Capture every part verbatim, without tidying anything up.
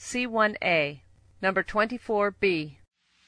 C one A, number twenty-four B.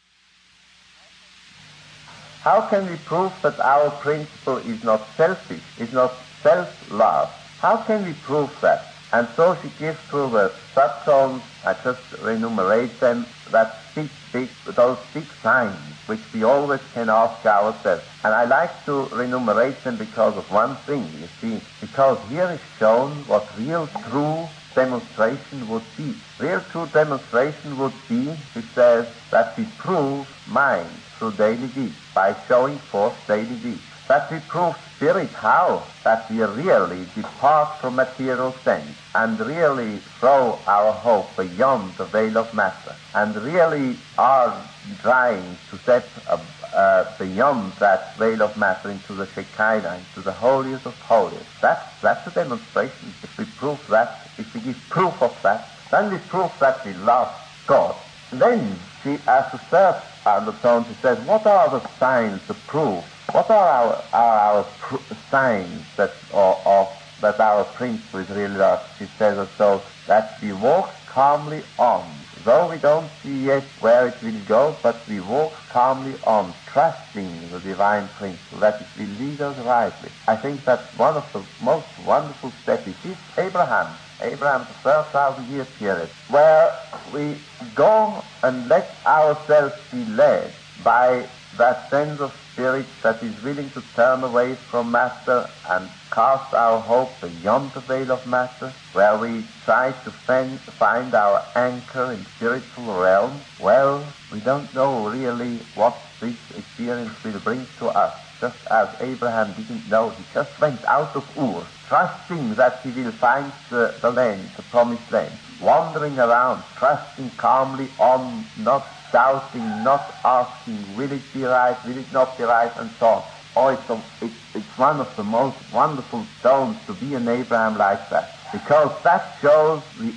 How can we prove that our principle is not selfish, is not self-love? How can we prove that? And so she gives through the subtones, I just enumerate them, that big, big, those big signs which we always can ask ourselves. And I like to enumerate them because of one thing, you see, because here is shown what real true demonstration would be. Real true demonstration would be, he says, that we prove mind through daily deeds, by showing forth daily deeds. That we prove spirit how? That we really depart from material sense and really throw our hope beyond the veil of matter and really are trying to step uh, uh, beyond that veil of matter into the Shekinah, into the holiest of holies. That's, that's a demonstration. If we prove that, if we give proof of that, then we prove that we love God. Then she, as the third undertone, she says, what are the signs, the proof? What are our are our pr- signs that or of that our principle is really love? She says also that we walk calmly on, though we don't see yet where it will go, but we walk calmly on, trusting the divine principle that it will lead us rightly. I think that one of the most wonderful steps is Abraham. Abraham, the first thousand year period, where we go and let ourselves be led by that sense of spirit that is willing to turn away from matter and cast our hope beyond the veil of matter, where we try to find, find our anchor in spiritual realm. Well, we don't know really what this experience will bring to us. Just as Abraham didn't know, he just went out of Ur, trusting that he will find the, the land, the promised land, wandering around, trusting calmly on, not doubting, not asking, will it be right, will it not be right, and so on. Oh, it's, a, it, it's one of the most wonderful stones to be an Abraham like that, because that shows the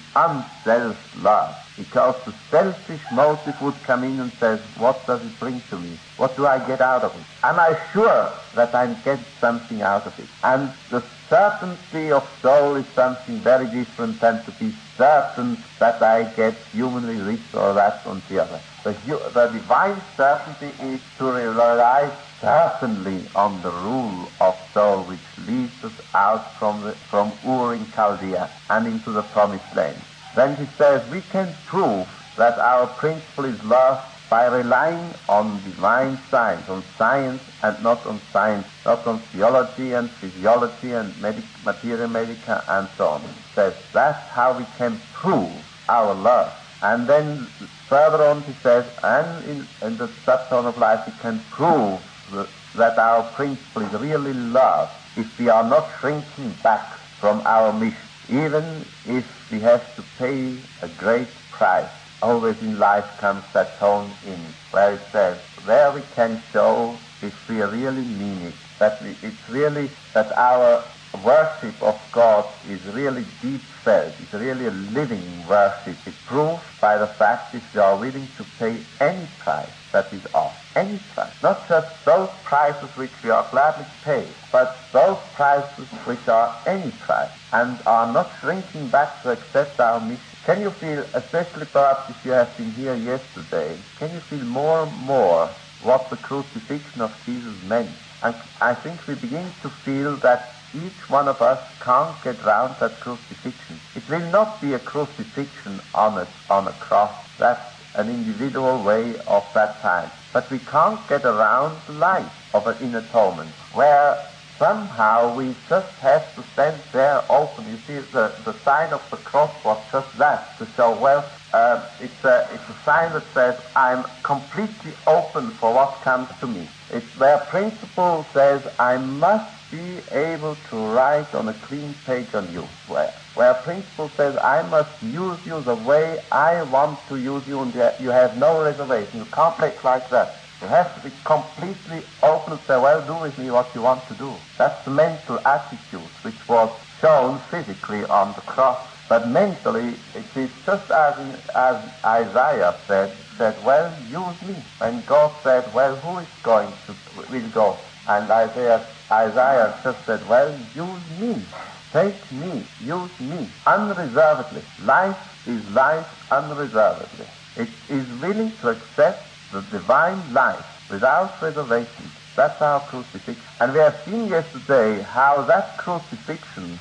unself love. Because the selfish motive would come in and says, what does it bring to me? What do I get out of it? Am I sure that I get something out of it? And the certainty of soul is something very different than to be certain that I get humanly this or that or the other. The, the divine certainty is to rely certainly on the rule of soul which leads us out from, the, from Ur in Chaldea and into the promised land. Then he says we can prove that our principle is love by relying on divine science, on science and not on science, not on theology and physiology and medic, materia medica and so on. He says that's how we can prove our love. And then further on he says, and in, in the subtone of life we can prove the, that our principle is really love if we are not shrinking back from our mission, even if we have to pay a great price. Always in life comes that tone in where it says, there we can show if we really mean it, that we, it's really that our worship of God is really deep felt, it's really a living worship. It's proved by the fact that we are willing to pay any price that is ours, any price, not just those prices which we are gladly to pay, but those prices which are any price and are not shrinking back to accept our mission. Can you feel, especially perhaps if you have been here yesterday, can you feel more and more what the crucifixion of Jesus meant? And I think we begin to feel that each one of us can't get round that crucifixion. It will not be a crucifixion on a, on a cross. That's an individual way of that time. But we can't get around the life of an in atonement, where somehow we just have to stand there open. You see, the, the sign of the cross was just that, to show, well, uh, it's, a, it's a sign that says, I'm completely open for what comes to me. It's where principle says, I must be able to write on a clean page on you. Where, where principle says, I must use you the way I want to use you, and you have no reservation. You can't make like that. You have to be completely open and say, well, do with me what you want to do. That's the mental attitude which was shown physically on the cross. But mentally, it is just as, in, as Isaiah said, said, well, use me. And God said, well, who is going to, will go? And Isaiah, Isaiah just said, well, use me. Take me, use me, unreservedly. Life is life unreservedly. It is willing to accept the divine life without reservation. That's our crucifixion. And we have seen yesterday how that crucifixion,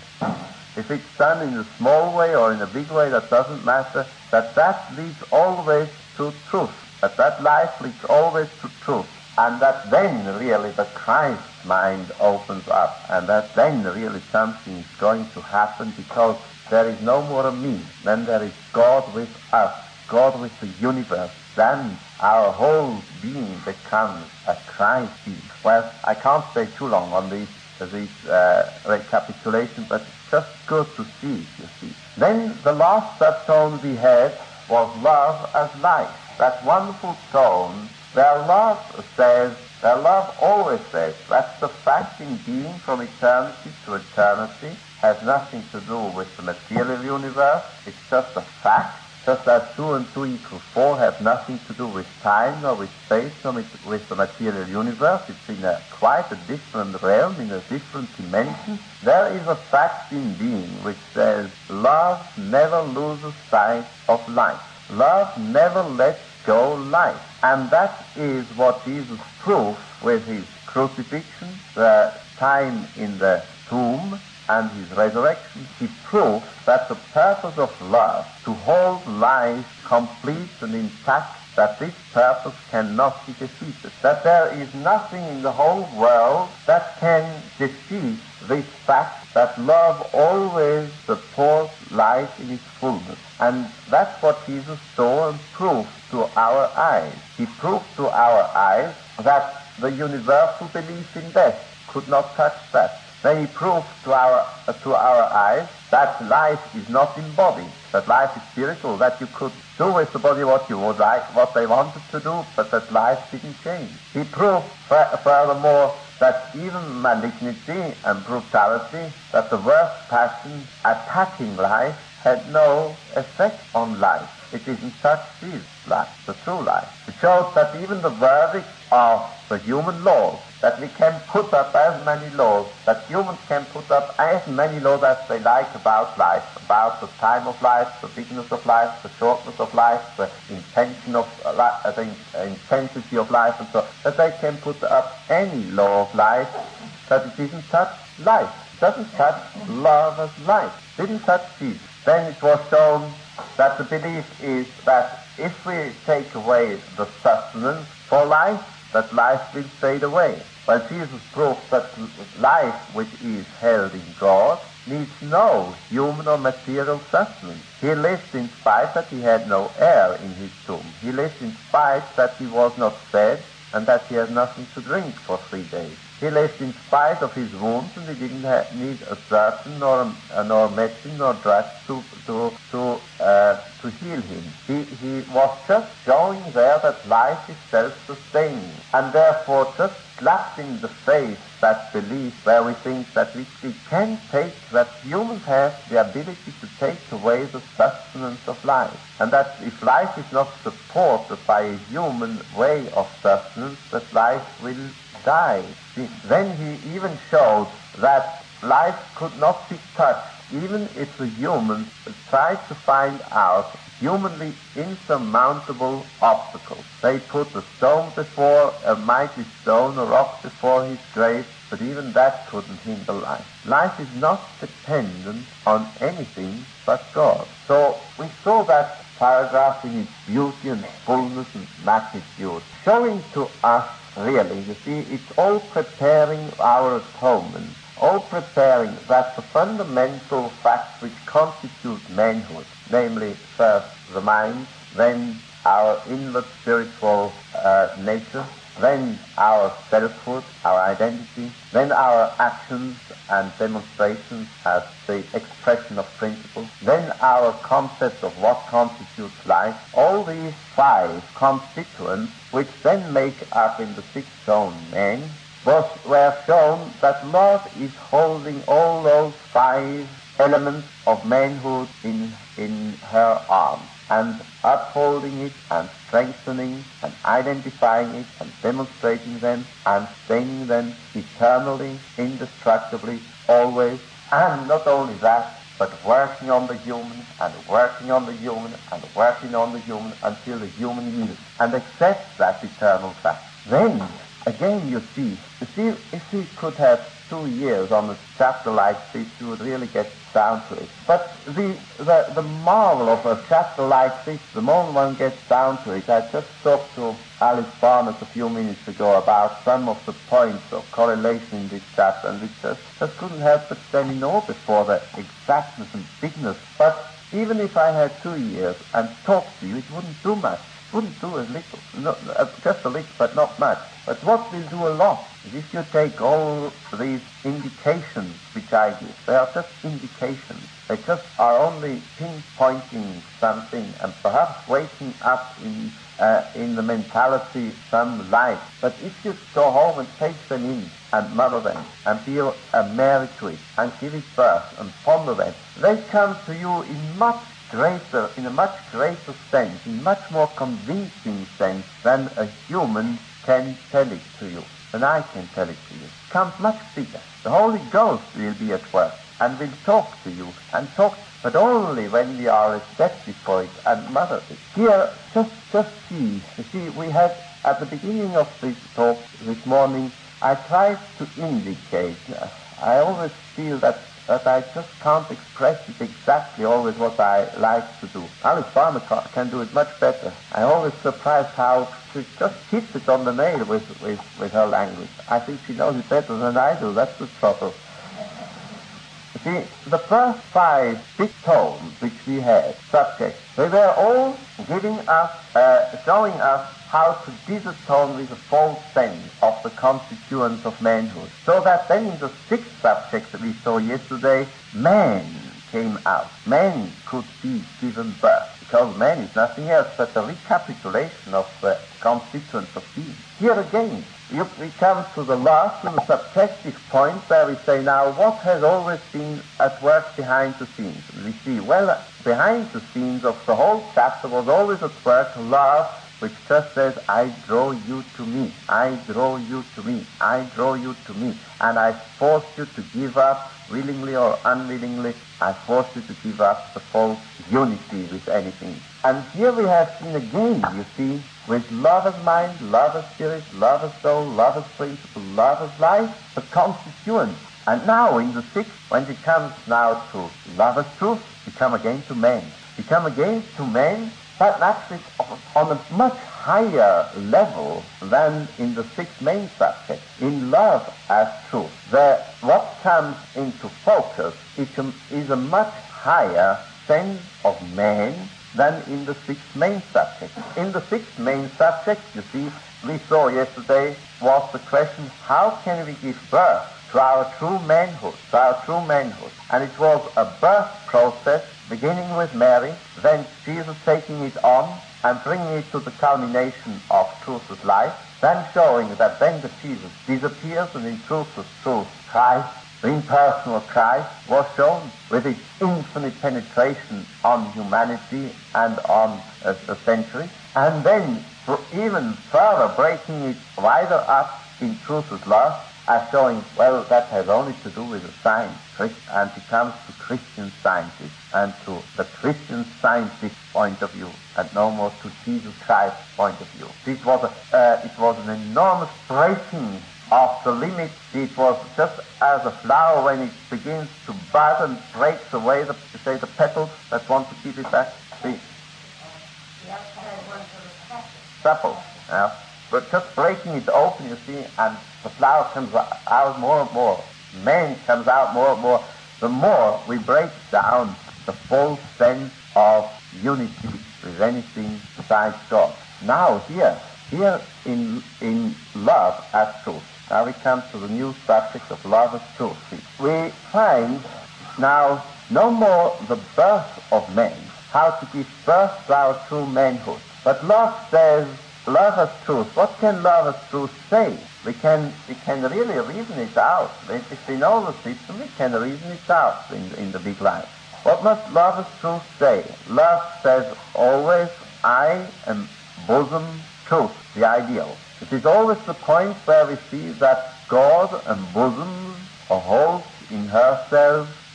if it's done in a small way or in a big way, that doesn't matter, that that leads always to truth, that that life leads always to truth, and that then really the Christ mind opens up, and that then really something is going to happen, because there is no more a me, then there is God with us, God with the universe. Then our whole being becomes a Christ being. Well, I can't stay too long on these, these uh, recapitulations, but it's just good to see it, you see. Then the last subtone we had was love as life. That wonderful tone where love says, where love always says, that's the fact in being from eternity to eternity, has nothing to do with the material universe. It's just a fact. Just as two and two equal four have nothing to do with time, nor with space, nor with, with the material universe. It's in a quite a different realm, in a different dimension. There is a fact in being which says love never loses sight of life. Love never lets go life. And that is what Jesus proved with his crucifixion, the time in the tomb, and his resurrection. He proved that the purpose of love, to hold life complete and intact, that this purpose cannot be defeated. That there is nothing in the whole world that can defeat this fact, that love always supports life in its fullness. And that's what Jesus saw and proved to our eyes. He proved to our eyes that the universal belief in death could not touch that. Then he proved to our uh, to our eyes that life is not embodied, that life is spiritual, that you could do with the body what you would like, what they wanted to do, but that life didn't change. He proved furthermore that even malignity and brutality, that the worst passion attacking life, had no effect on life. It isn't such is life, the true life. It shows that even the verdict of the human laws, that we can put up as many laws, that humans can put up as many laws as they like about life, about the time of life, the bigness of life, the shortness of life, the intention of uh, li- uh, the in- intensity of life, and so that they can put up any law of life, that it isn't touch life. It doesn't touch love as life. It didn't touch Jesus. Then it was shown that the belief is that if we take away the sustenance for life, that life will fade away. Well, Jesus proved that life which is held in God needs no human or material sustenance. He lived in spite that he had no air in his tomb. He lived in spite that he was not fed and that he had nothing to drink for three days. He lived in spite of his wounds, and he didn't have, need a surgeon nor a, nor medicine nor drugs to to to uh, to heal him. He he was just showing there that life is self-sustaining, and therefore just slapped in the face that belief where we think that we, we can take, that humans have the ability to take away the sustenance of life, and that if life is not supported by a human way of sustenance, that life will die. Then he even showed that life could not be touched, even if the humans tried to find out humanly insurmountable obstacles. They put a stone before, a mighty stone, a rock before his grave, but even that couldn't hinder life. Life is not dependent on anything but God. So we saw that paragraph in its beauty and fullness and magnitude, showing to us really, you see, it's all preparing our atonement, all preparing that the fundamental facts which constitute manhood, namely first the mind, then our inward spiritual uh, nature, then our selfhood, our identity, then our actions and demonstrations as the expression of principles, then our concept of what constitutes life. All these five constituents, which then make up in the sixth zone man, was, were shown that love is holding all those five elements of manhood in, in her arms, and upholding it, and strengthening, and identifying it, and demonstrating them, and sustaining them eternally, indestructibly, always. And not only that, but working on the human and working on the human and working on the human until the human yields and accepts that eternal fact. Then, again, you see, you see, if we could have two years on a chapter like this, you would really get down to it. But the, the, the marvel of a chapter like this, the moment one gets down to it, I just talked to Alice Barnes a few minutes ago about some of the points of correlation in this chapter, and we just, just couldn't help but stand in awe before the exactness and bigness. But even if I had two years and talked to you, it wouldn't do much. It wouldn't do a little, no, uh, just a little, but not much. But what will do a lot is if you take all these indications which I give, they are just indications. They just are only pinpointing something and perhaps waking up in uh, in the mentality some light. But if you go home and take them in and mother them and be uh, married to it and give it birth and ponder them, they come to you in much greater, in a much greater sense, in much more convincing sense than a human can tell it to you, than I can tell it to you. It comes much bigger. The Holy Ghost will be at work and will talk to you and talk, but only when we are receptive for it and mother it. Here, just, just see, you see, we had, at the beginning of this talk this morning, I tried to indicate, I always feel that that I just can't express it exactly always what I like to do. Alice Barnes can do it much better. I always surprised how she just hits it on the nail with, with, with her language. I think she knows it better than I do. That's the trouble. You see, the first five big tones which we had, subjects, they were all giving us, uh, showing us how to disatone with a false sense of the constituents of manhood. So that then in the sixth subject that we saw yesterday, man came out. Man could be given birth, because man is nothing else but a recapitulation of the constituents of being. Here again, you, we come to the last, to the subjective point, where we say, now, what has always been at work behind the scenes? And we see, well, behind the scenes of the whole chapter was always at work love, which just says, I draw you to me, I draw you to me, I draw you to me, and I force you to give up, willingly or unwillingly, I force you to give up the false unity with anything. And here we have seen again, you see, with love as mind, love as spirit, love as soul, love as principle, love as life, the constituent. And now in the sixth, when it comes now to love as truth, we come again to man. We come again to man, but actually on a much higher level than in the six main subjects. In love as truth, the, what comes into focus is a, is a much higher sense of man than in the six main subjects. In the six main subjects, you see, we saw yesterday was the question, how can we give birth to our true manhood, to our true manhood? And it was a birth process beginning with Mary, then Jesus taking it on and bringing it to the culmination of truth's life, then showing that then the Jesus disappears and in truth's truth, Christ, the impersonal Christ, was shown with its infinite penetration on humanity and on a, a century, and then for even further breaking it wider up in truth's love, as showing, well, that has only to do with the science, and it comes to Christian scientists and to the Christian scientist point of view, and no more to Jesus Christ's point of view. This was a, uh, it was an enormous breaking of the limit. It was just as a flower when it begins to bud and breaks away the, say, the petals that want to keep it back. The sepals, yeah. But just breaking it open, you see, and the flower comes out more and more. Man comes out more and more. The more we break down the full sense of unity with anything besides God. Now here, here in in love as truth. Now we come to the new subject of love as truth. We find now no more the birth of man, how to give birth to our true manhood. But love says, love as truth. What can love as truth say? We can we can really reason it out. If we know the system, we can reason it out in, in the big life. What must love as truth say? Love says always, I am bosom truth, the ideal. It is always the point where we see that God embosums or holds in herself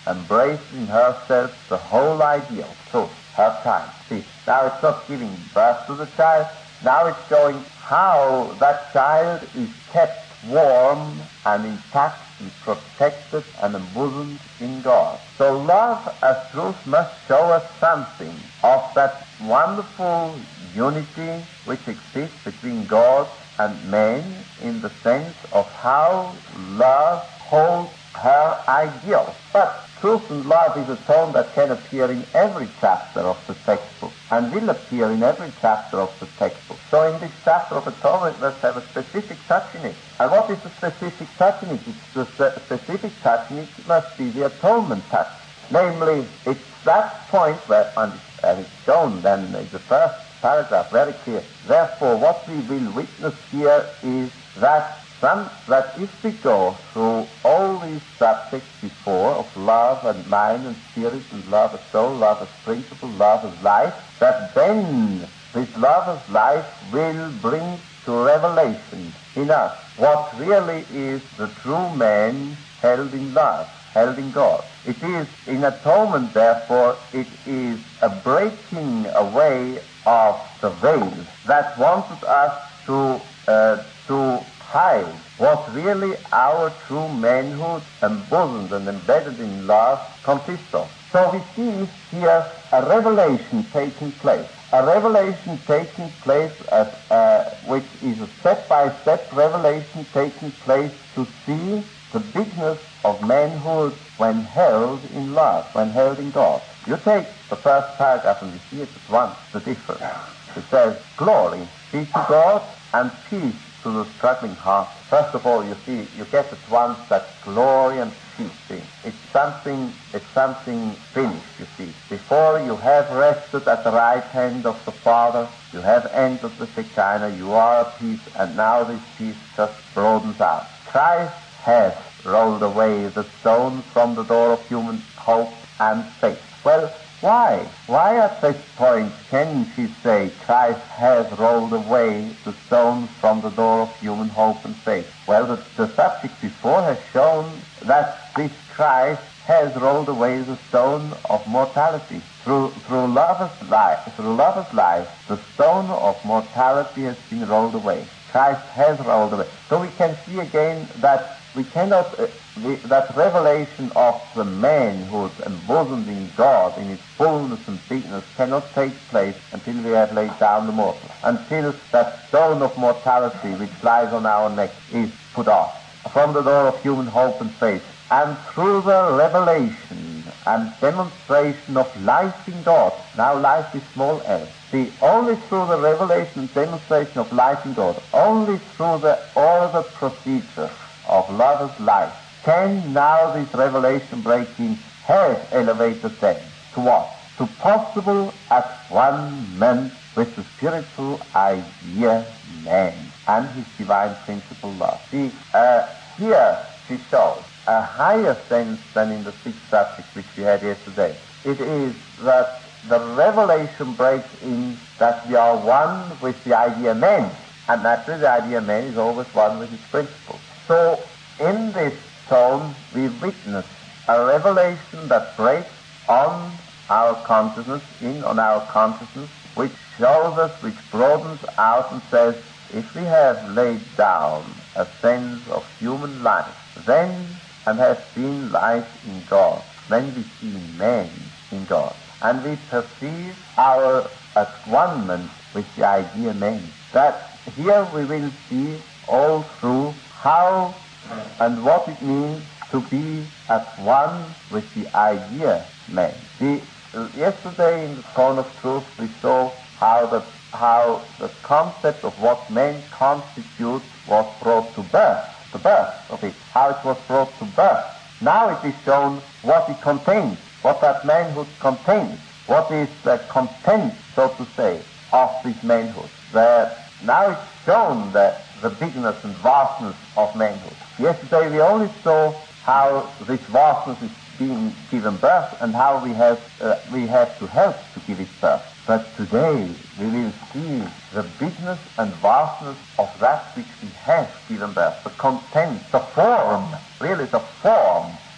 embraced in herself the whole idea of truth, her child. See, now it's not giving birth to the child, now it's showing how that child is kept warm and intact and protected and embosomed in God. So love as truth must show us something of that wonderful unity which exists between God and man, in the sense of how love holds her ideal. But truth and love is a tone that can appear in every chapter of the textbook and will appear in every chapter of the textbook. So in this chapter of atonement, it must have a specific touch in it. And what is the specific touch in it? It's the specific touch in it must be the atonement touch. Namely, it's that point where, and it's shown then in the first paragraph very clear. Therefore, what we will witness here is that Some, that if we go through all these subjects before of love and mind and spirit and love as soul, love as principle, love as life, that then this love as life will bring to revelation in us what really is the true man held in love, held in God. It is in atonement, therefore, it is a breaking away of the veil that wanted us to uh, to hide what really our true manhood, embosomed and embedded in love, consists of. So we see here a revelation taking place, a revelation taking place as, uh, which is a step-by-step revelation taking place to see the bigness of manhood when held in love, when held in God. You take the first paragraph and you see it at once, the difference. It says, glory be to God and peace to the struggling heart. First of all, you see, you get at once that glory and peace thing. It's something, it's something finished, you see. Before you have rested at the right hand of the Father, you have entered the Shekinah, you are at peace, and now this peace just broadens out. Christ has rolled away the stone from the door of human hope and faith. Well, why? Why at this point can she say Christ has rolled away the stones from the door of human hope and faith? Well, the, the subject before has shown that this Christ has rolled away the stone of mortality. Through through love's life, through love's life, the stone of mortality has been rolled away. Christ has rolled away. So we can see again that we cannot, uh, the, that revelation of the manhood embosomed in God in its fullness and bigness cannot take place until we have laid down the mortal, until that stone of mortality which lies on our neck is put off from the door of human hope and faith. And through the revelation and demonstration of life in God, now life is small l, see, only through the revelation and demonstration of life in God, only through the ordered procedure of lover's life, can now this revelation break in, has elevated them to what? To possible at one man with the spiritual idea man and his divine principle love. See, uh, here she shows a higher sense than in the sixth subject which we had yesterday. It is that the revelation breaks in that we are one with the idea man, and naturally the idea man is always one with its principle. So in this tone we witness a revelation that breaks on our consciousness, in on our consciousness, which shows us, which broadens out and says, if we have laid down a sense of human life, then and have seen life in God, then we see man in God, and we perceive our at one-ment with the idea man. That here we will see all through how and what it means to be at one with the idea man. The, uh, yesterday in the Throne of Truth we saw how the, how the concept of what man constitutes was brought to birth, the birth of it, how it was brought to birth. Now it is shown what it contains, what that manhood contains, what is the content, so to say, of this manhood. The, now it's shown that the bigness and vastness of manhood. Yesterday we only saw how this vastness is being given birth and how we have uh, we have to help to give it birth. But today we will see the bigness and vastness of that which we have given birth, the content, the form, really the form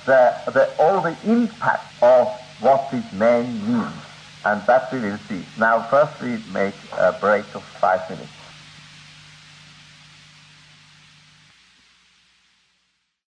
the, the, all the impact of what this man means. And that we will see. Now first we make a break of five minutes.